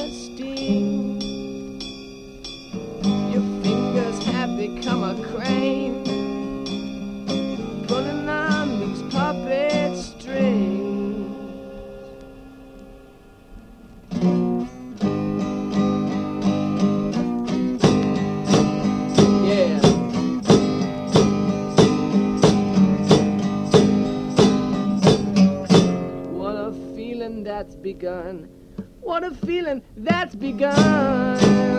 sting. Your fingers have become a crane, pulling on these puppet strings. Yeah. What a feeling that's begun. What a feeling that's begun.